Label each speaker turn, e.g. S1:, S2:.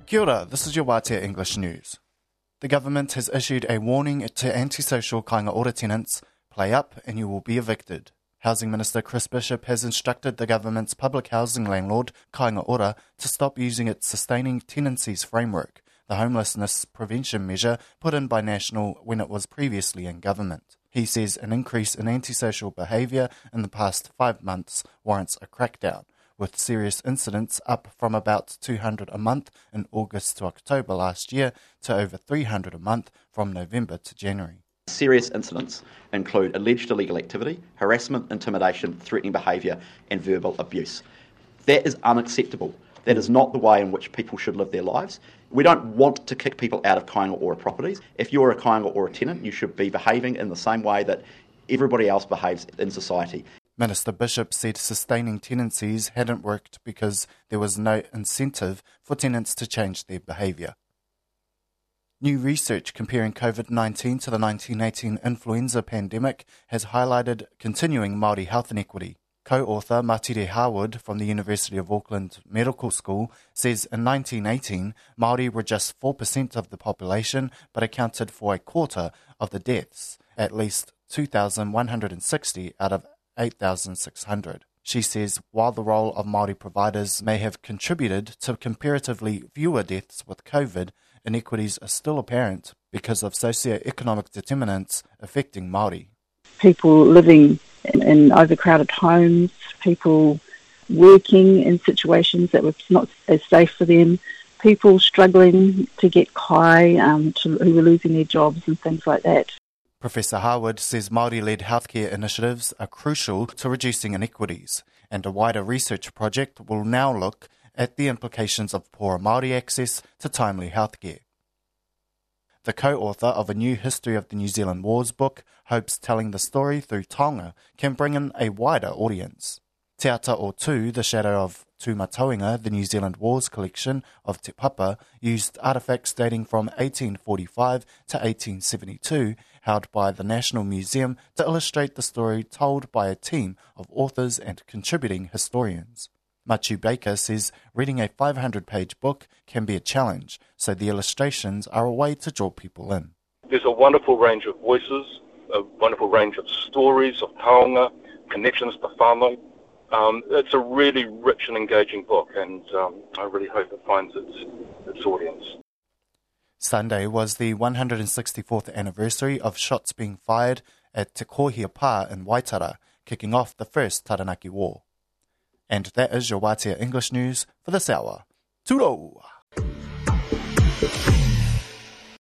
S1: Kia ora, this is your Wātea English News. The government has issued a warning to antisocial kāinga ora tenants: play up and you will be evicted. Housing Minister Chris Bishop has instructed the government's public housing landlord, Kāinga Ora, to stop using its Sustaining Tenancies framework, the homelessness prevention measure put in by National when it was previously in government. He says an increase in antisocial behaviour in the past 5 months warrants a crackdown, with serious incidents up from about 200 a month in August to October last year to over 300 a month from November to January.
S2: Serious incidents include alleged illegal activity, harassment, intimidation, threatening behaviour and verbal abuse. That is unacceptable. That is not the way in which people should live their lives. We don't want to kick people out of Kāinga Ora properties. If you're a Kāinga Ora tenant, you should be behaving in the same way that everybody else behaves in society.
S1: Minister Bishop said sustaining tenancies hadn't worked because there was no incentive for tenants to change their behaviour. New research comparing COVID-19 to the 1918 influenza pandemic has highlighted continuing Māori health inequity. Co-author Matire Harwood from the University of Auckland Medical School says in 1918, Māori were just 4% of the population but accounted for a quarter of the deaths, at least 2,160 out of 8,600. She says while the role of Māori providers may have contributed to comparatively fewer deaths with COVID, inequities are still apparent because of socio-economic determinants affecting Māori.
S3: People living in overcrowded homes, people working in situations that were not as safe for them, people struggling to get kai, who were losing their jobs and things like that.
S1: Professor Harwood says Māori-led healthcare initiatives are crucial to reducing inequities, and a wider research project will now look at the implications of poorer Māori access to timely healthcare. The co-author of a new History of the New Zealand Wars book hopes telling the story through taonga can bring in a wider audience. Te Ata o Tū, the Shadow of Tūmataonga, the New Zealand Wars collection of Te Papa, used artefacts dating from 1845 to 1872, held by the National Museum, to illustrate the story told by a team of authors and contributing historians. Machu Baker says reading a 500-page book can be a challenge, so the illustrations are a way to draw people in.
S4: There's a wonderful range of voices, a wonderful range of stories, of taonga, connections to whānau. It's a really rich and engaging book, and I really hope it finds its audience.
S1: Sunday was the 164th anniversary of shots being fired at Te Kōhia Pā in Waitara, kicking off the First Taranaki War. And that is your Wātea English News for this hour. Tūrou!